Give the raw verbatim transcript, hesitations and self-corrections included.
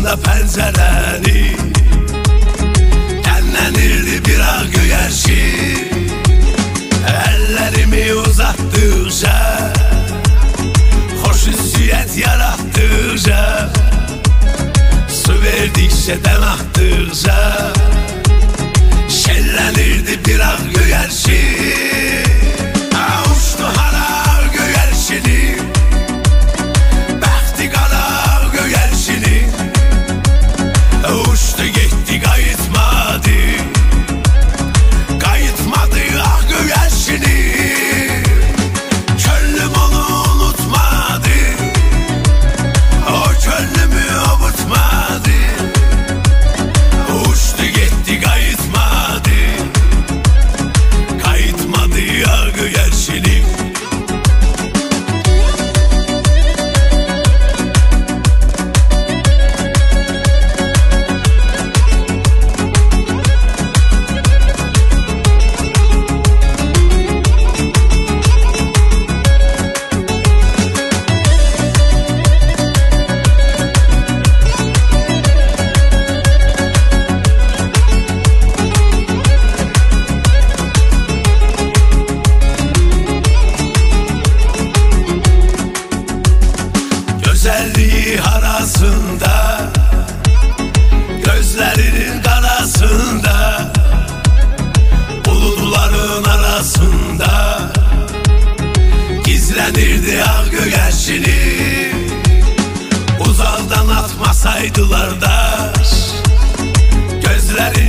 karşısında pencereni, demlenirdi bir ağ güvercin. Ellerimi uzattıkça, hoş hissiyet yarattıkça, su verdikçe dem attıkça, şellenirdi bir ağ güvercin. Uçtu hara güvercini, bəxti qara güvercini, uçtu gitti qayıtmadı, qayıtmadı ağ güvercini. Könlüm onu unutmadı, o könlümü obutmadı, uçtu gitti qayıtmadı, qayıtmadı ağ güvercini. Gözəlliyi harasında, gözlərinin qarasında, buludların arasında gizlənirdi ağ güvercini. Uzaqdan atmasaydılar daş, gözləri